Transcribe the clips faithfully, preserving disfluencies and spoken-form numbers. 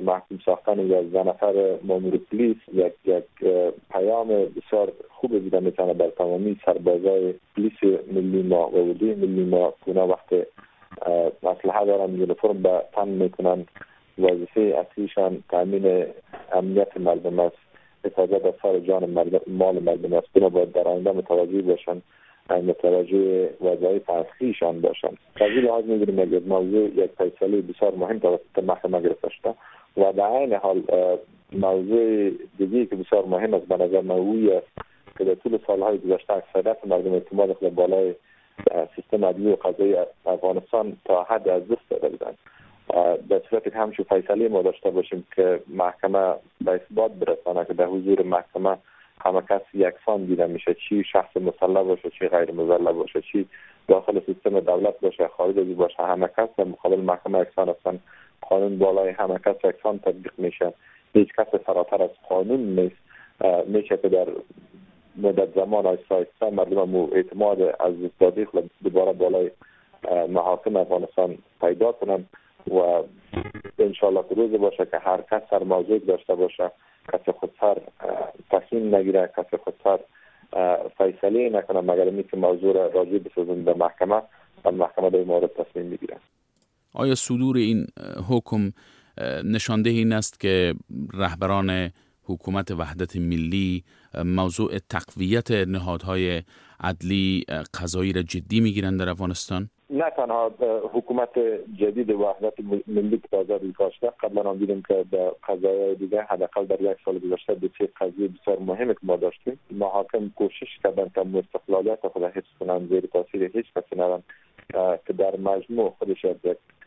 محکوم ساختن یک نفر مامور پلیس یک یک پیام بسیار خوب بوده میتونه بر تمامی سربازای پلیس ملی ما و اردوی ملی ما که وقت اسلحه دارن یونیفرم به تن میکنن وظیفه اصلیشان تامین امنیت مردم است، حفاظت از سر جان مردم، مال مردم است. بنا باید در آینده متوجه باشن، متوجه وظایف اصلیشان باشن. از این لحاظ می‌بینیم یک موضوع یک فیصله بسیار مهم توسط محکمه گرفته شده و در عین حال موضوع دیگری که بسیار مهم است به نظر من است که در طول سالهای گذشته اکثریت مردم اعتماد خود بالای سیستم عدلی و قضایی افغانستان تا حد از دست داده بودند. در صورتی که همچون فیصله ما داشته باشیم که محکمه به اثبات برسانه که در حضور محکمه همه کس یکسان دیده میشه، چی شخص مسلح باشه چی غیر مسلح باشه، چی داخل سیستم دولت باشه خارج از باشه، همه کس در مقابل محکمه یکسان هستند. قانون بالای همه کس یکسان تطبیق میشه، هیچ کس فراتر از قانون نیست. میشه که در مدت زمان آیسته آیسته مردم اعتماد از دادی خود دوباره بالای محاکم افغانستان پیدا کنن و انشالله که روز باشه که هر کس سر موضوع داشته باشه، کسی خود سر تصمیم نگیره، کسی خود سر فیصله نکنه مگر اینکه موضوع را راجع بسازن به محکمه و محکمه در این مورد تصمیم میگیره. آیا صدور این حکم نشانده این است که رهبران حکومت وحدت ملی موضوع تقویت نهادهای عدلی قضایی را جدی میگیرند در افغانستان؟ نه تنها حکومت جدید وحدت ملی که تازه ریزی شده، قبلا هم دیدیم که در قضایای دیگه حداقل در یک سال گذشته دو سه قضیه بسیار مهمی که ما داشتیم، محاکم کوشش کردن که استقلالیت خود حفظ کنن، زیر تاثیر هیچ کسی نرن که در مجموع خودش یک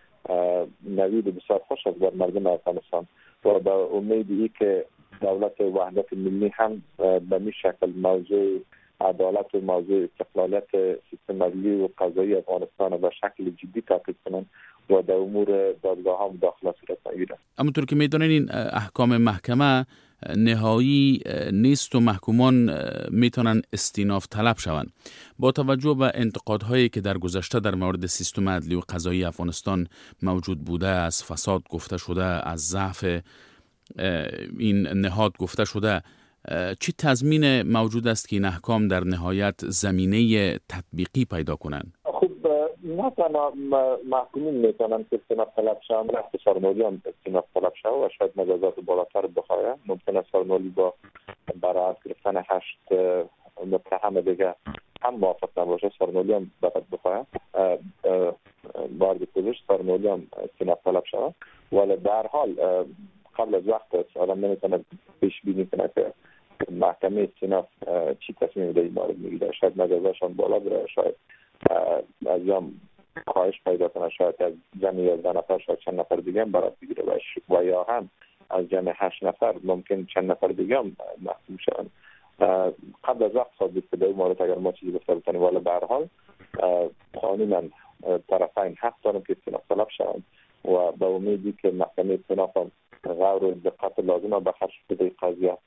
نوید بسیار خوش است بر مردم افغانستان و به امیدی که دولت وحدت ملی هم به می شکل موضوع عدالت و موضوع استقلالیت سیستم عدلی و قضایی افغانستان به شکل جدی تعقیب کنند و در امور دادگاه ها مداخله صورت بگیرند. همونطور که میدونین این احکام محکمه نهایی نیست و محکومان میتونن استیناف طلب شوند. با توجه به انتقادهایی که در گذشته در مورد سیستم عدلی و قضایی افغانستان موجود بوده، از فساد گفته شده، از ضعف این نهاد گفته شده، چی تضمین موجود است که این احکام در نهایت زمینه تطبیقی پیدا کنند؟ خب نه تنها محکومین میتونن که استیناف طلب شوند، نه سرنولی هم استیناف طلب شود و شاید مجازات بالاتر بخواهد. ممکن است سرنولی با برای گرفتن هشت متهم دیگه هم موافق نباشه، سرنولی هم باید بخواهد بارد پزشک سرنولی هم استیناف طلب شود. ولی در حال قبل از وقت است، آدم نمیتونه پیش بینی کنه که محکمه استیناف چی تصمیم در این مورد میگیره. شاید مجازاتشان بالا بره، شاید از جام خواهش پیدا کنه، شاید از جمع یازده نفر شاید چند نفر دیگه هم برات بگیره و یا هم از جمع هشت نفر ممکن چند نفر دیگه هم محکوم شوند. قبل از وقت ثابت که در این مورد اگر ما چیزی گفته بتونیم، ولی به هر حال قانونا طرفین حق دارن که استیناف طلب شوند و به امیدی که محکمه استیناف غور دقت لازمه به خرج بده قضیه